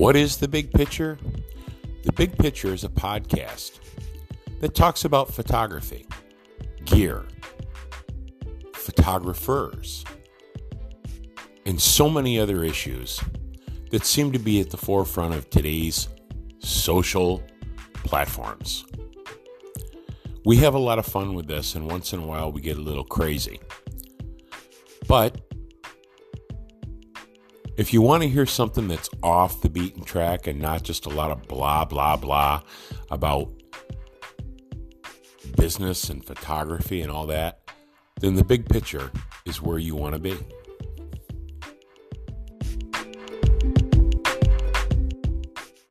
What is The Big Picture? The Big Picture is a podcast that talks about photography, gear, photographers, and so many other issues that seem to be at the forefront of today's social platforms. We have a lot of fun with this, and once in a while we get a little crazy. But if you want to hear something that's off the beaten track and not just a lot of blah, blah, blah about business and photography and all that, then The Big Picture is where you want to be.